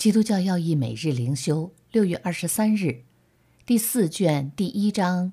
基督教要义每日灵修6月23日，第4卷第1章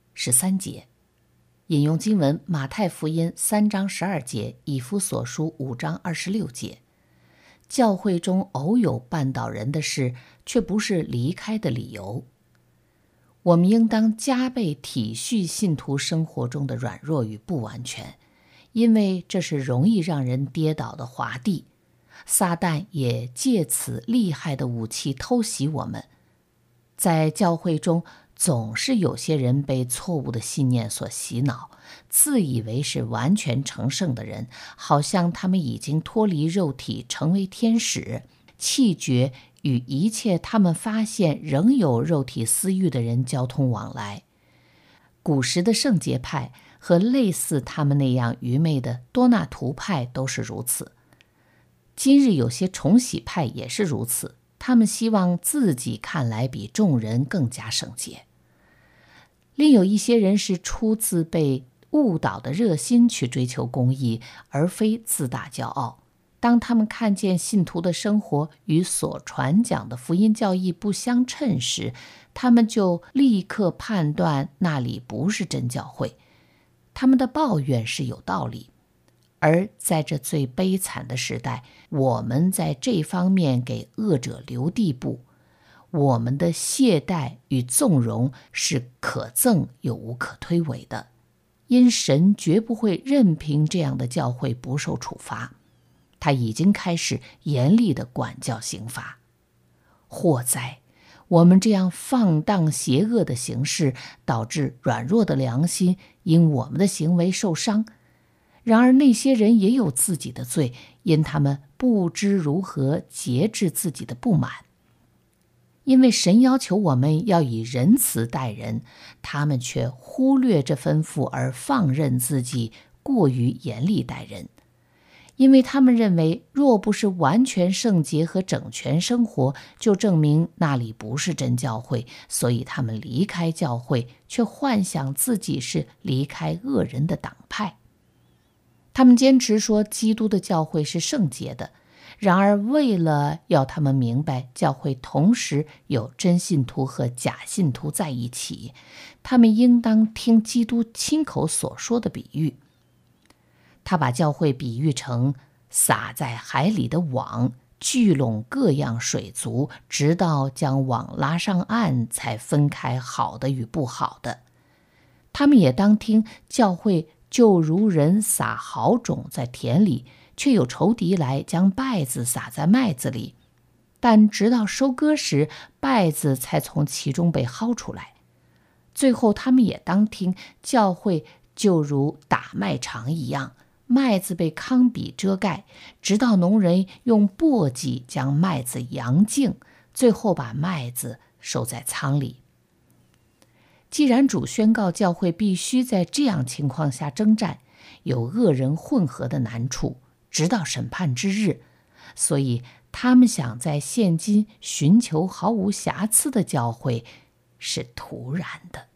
13节，引用经文马太福音3章12节，以弗所书5章26节。教会中偶有绊倒人的事，却不是离开的理由。我们应当加倍体恤信徒生活中的软弱与不完全，因为这是容易让人跌倒的滑地。撒旦也借此厉害的武器偷袭我们。在教会中，总是有些人被错误的信念所洗脑，自以为是完全成圣的人，好像他们已经脱离肉体，成为天使，弃绝与一切他们发现仍有肉体私欲的人交通往来。古时的圣洁派和类似他们那样愚昧的多纳图派都是如此。今日有些重洗派也是如此，他们希望自己看来比众人更加圣洁。另有一些人是出自被误导的热心去追求公义，而非自大骄傲。当他们看见信徒的生活与所传讲的福音教义不相称时，他们就立刻判断那里不是真教会。他们的抱怨是有道理。而在这最悲惨的时代，我们在这方面给恶者留地步，我们的懈怠与纵容是可憎又无可推诿的，因神绝不会任凭这样的教会不受处罚，他已经开始严厉的管教刑罚。祸哉，我们这样放荡邪恶的行事，导致软弱的良心因我们的行为受伤。然而那些人也有自己的罪，因他们不知如何节制自己的不满。因为神要求我们要以仁慈待人，他们却忽略这吩咐而放任自己过于严厉待人。因为他们认为若不是完全圣洁和整全生活，就证明那里不是真教会，所以他们离开教会，却幻想自己是离开恶人的党派。他们坚持说基督的教会是圣洁的，然而为了要他们明白教会同时有真信徒和假信徒在一起，他们应当听基督亲口所说的比喻。他把教会比喻成撒在海里的网，聚拢各样水族，直到将网拉上岸，才分开好的与不好的。他们也当听教会就如人撒好种在田里，却有仇敌来将稗子撒在麦子里，但直到收割时，稗子才从其中被薅出来。最后他们也当听教会就如打麦场一样，麦子被糠秕遮盖，直到农人用簸箕将麦子扬净，最后把麦子收在仓里。既然主宣告教会必须在这样情况下征战，有恶人混合的难处，直到审判之日，所以他们想在现今寻求毫无瑕疵的教会是徒然的。